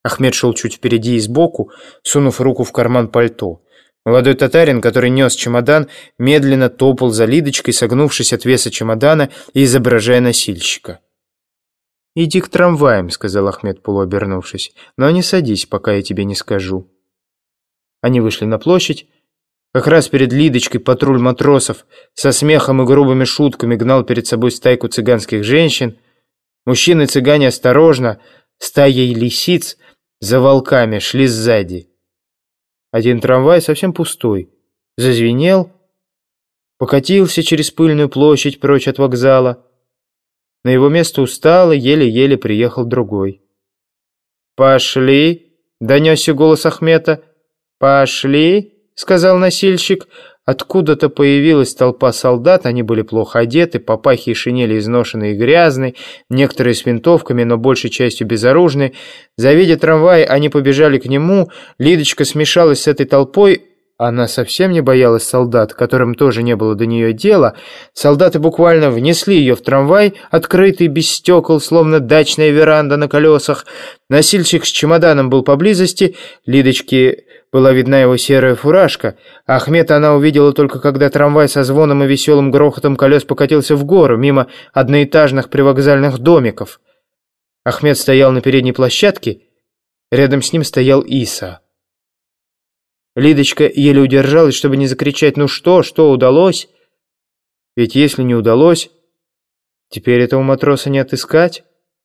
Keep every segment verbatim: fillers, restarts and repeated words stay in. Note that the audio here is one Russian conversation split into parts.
Ахмед шел чуть впереди и сбоку, сунув руку в карман пальто. Молодой татарин, который нес чемодан, медленно топал за Лидочкой, согнувшись от веса чемодана и изображая носильщика. «Иди к трамваям», — сказал Ахмед, полуобернувшись, — «но не садись, пока я тебе не скажу». Они вышли на площадь. Как раз перед Лидочкой патруль матросов со смехом и грубыми шутками гнал перед собой стайку цыганских женщин. Мужчины-цыгане осторожно, стаей лисиц, за волками шли сзади. Один трамвай, совсем пустой, зазвенел, покатился через пыльную площадь прочь от вокзала. На его место устало, еле-еле приехал другой. «Пошли!» — донесся голос Ахмета. «Пошли!» — сказал носильщик. Откуда-то появилась толпа солдат, они были плохо одеты, папахи и шинели изношенные и грязные, некоторые с винтовками, но большей частью безоружные. Завидя трамвай, они побежали к нему. Лидочка смешалась с этой толпой. Она совсем не боялась солдат, которым тоже не было до нее дела. Солдаты буквально внесли ее в трамвай, открытый, без стекол, словно дачная веранда на колесах. Носильщик с чемоданом был поблизости. Лидочке была видна его серая фуражка. Ахмета она увидела только когда трамвай со звоном и веселым грохотом колес покатился в гору, мимо одноэтажных привокзальных домиков. Ахмед стоял на передней площадке. Рядом с ним стоял Иса. Лидочка еле удержалась, чтобы не закричать: «Ну что, что удалось?» Ведь если не удалось, теперь этого матроса не отыскать.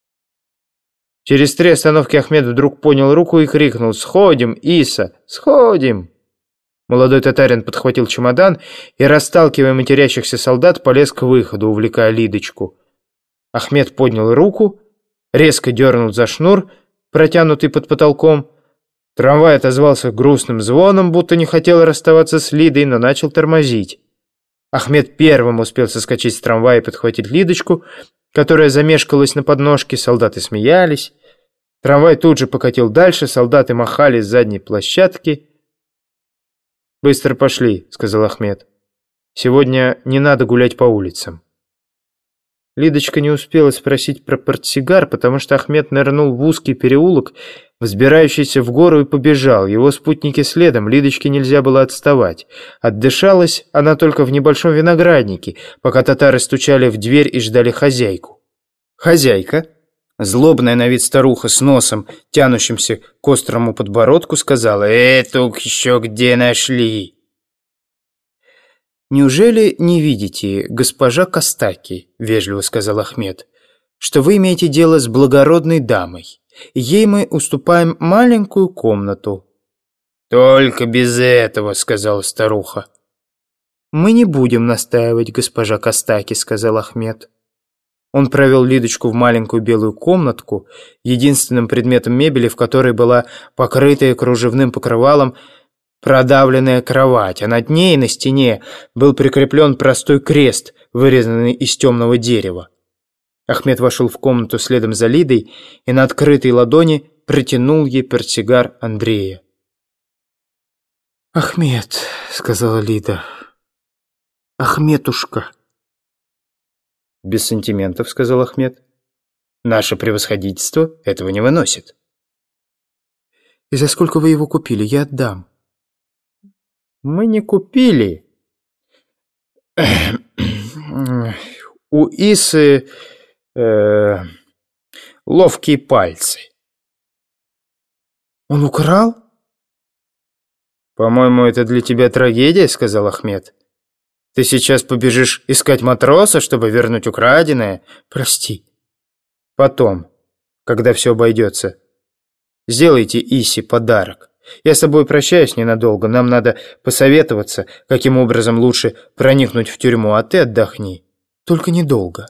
Через три остановки Ахмед вдруг поднял руку и крикнул: «Сходим, Иса, сходим!» Молодой татарин подхватил чемодан и, расталкивая матерящихся солдат, полез к выходу, увлекая Лидочку. Ахмед поднял руку, резко дернул за шнур, протянутый под потолком. Трамвай отозвался грустным звоном, будто не хотел расставаться с Лидой, но начал тормозить. Ахмед первым успел соскочить с трамвая и подхватить Лидочку, которая замешкалась на подножке. Солдаты смеялись. Трамвай тут же покатил дальше, солдаты махали с задней площадки. «Быстро пошли», — сказал Ахмед. «Сегодня не надо гулять по улицам». Лидочка не успела спросить про портсигар, потому что Ахмед нырнул в узкий переулок, взбирающийся в гору, и побежал. Его спутники следом, Лидочке нельзя было отставать. Отдышалась она только в небольшом винограднике, пока татары стучали в дверь и ждали хозяйку. Хозяйка, злобная на вид старуха с носом, тянущимся к острому подбородку, сказала: «Эту еще где нашли?» «Неужели не видите, госпожа Костаки, — вежливо сказал Ахмед, — что вы имеете дело с благородной дамой? Ей мы уступаем маленькую комнату». «Только без этого, — сказала старуха». «Мы не будем настаивать, госпожа Костаки, — сказал Ахмед». Он провел Лидочку в маленькую белую комнатку, единственным предметом мебели в которой была покрытая кружевным покрывалом продавленная кровать, а над ней на стене был прикреплен простой крест, вырезанный из темного дерева. Ахмед вошел в комнату следом за Лидой и на открытой ладони протянул ей портсигар Андрея. «Ахмед, — сказала Лида, — Ахметушка». «Без сантиментов, — сказал Ахмед. Наше превосходительство этого не выносит». «И за сколько вы его купили? Я отдам». «Мы не купили. У Исы э, ловкие пальцы». «Он украл?» «По-моему, это для тебя трагедия, — сказал Ахмед. Ты сейчас побежишь искать матроса, чтобы вернуть украденное? Прости. Потом, когда все обойдется, сделайте Исе подарок. Я с тобой прощаюсь ненадолго, нам надо посоветоваться, каким образом лучше проникнуть в тюрьму, а ты отдохни. Только недолго».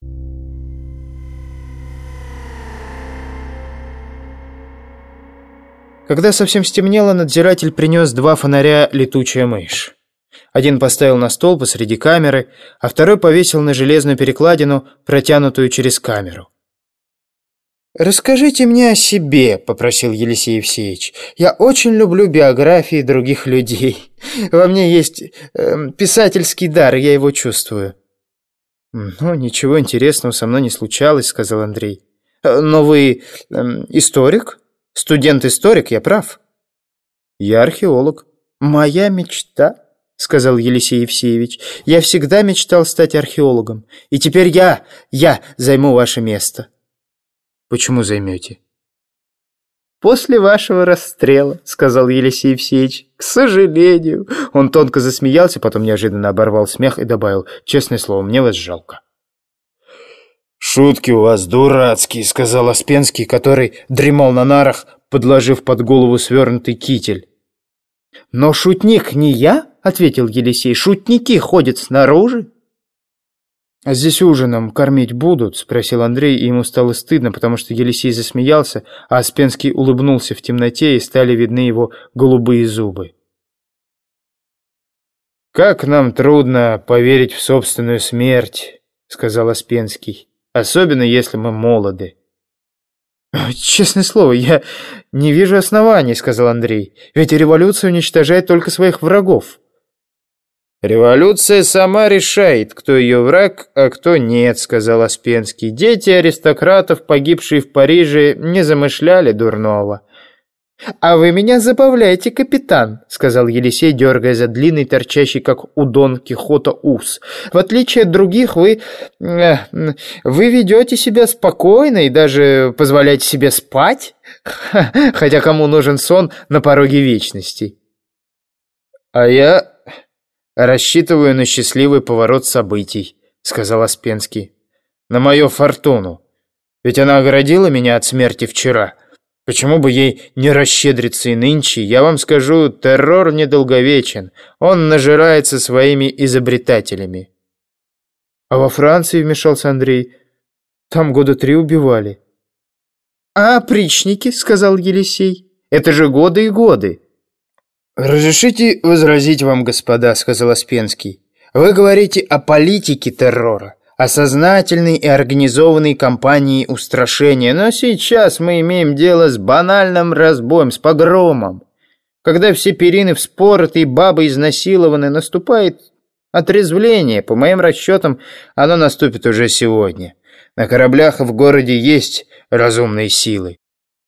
Когда совсем стемнело, надзиратель принес два фонаря «Летучая мышь». Один поставил на стол посреди камеры, а второй повесил на железную перекладину, протянутую через камеру. «Расскажите мне о себе», — попросил Елисей Евсеевич. «Я очень люблю биографии других людей. Во мне есть э, писательский дар, я его чувствую». «Ну, ничего интересного со мной не случалось», — сказал Андрей. «Но вы э, историк?» студент-историк, я прав?» «Я археолог». «Моя мечта», — сказал Елисей Евсеевич. «Я всегда мечтал стать археологом. И теперь я, я займу ваше место». «Почему займете?» «После вашего расстрела», — сказал Елисей Евсеевич. «К сожалению». Он тонко засмеялся, потом неожиданно оборвал смех и добавил: «Честное слово, мне вас жалко». «Шутки у вас дурацкие», — сказал Аспенский, который дремал на нарах, подложив под голову свернутый китель. «Но шутник не я», — ответил Елисей. «Шутники ходят снаружи». «А здесь ужином кормить будут?» — спросил Андрей, и ему стало стыдно, потому что Елисей засмеялся, а Аспенский улыбнулся в темноте, и стали видны его голубые зубы. «Как нам трудно поверить в собственную смерть», — сказал Аспенский, «особенно если мы молоды». «Честное слово, я не вижу оснований», — сказал Андрей, «ведь революция уничтожает только своих врагов». «Революция сама решает, кто ее враг, а кто нет», — сказал Аспенский. «Дети аристократов, погибшие в Париже, не замышляли дурного». «А вы меня забавляете, капитан», — сказал Елисей, дергая за длинный, торчащий, как у Дон Кихота, ус. «В отличие от других, вы... вы ведете себя спокойно и даже позволяете себе спать, хотя кому нужен сон на пороге вечности». «А я рассчитываю на счастливый поворот событий», — сказал Аспенский. «На мою фортуну. Ведь она оградила меня от смерти вчера. Почему бы ей не расщедриться и нынче? Я вам скажу, террор недолговечен. Он нажирается своими изобретателями». «А во Франции, — вмешался Андрей, — там года три убивали». «А опричники, — сказал Елисей, — это же годы и годы». «Разрешите возразить вам, господа, — сказал Аспенский. Вы говорите о политике террора, о сознательной и организованной кампании устрашения, но сейчас мы имеем дело с банальным разбоем, с погромом. Когда все перины вспороты и бабы изнасилованы, наступает отрезвление. По моим расчетам, оно наступит уже сегодня. На кораблях в городе есть разумные силы.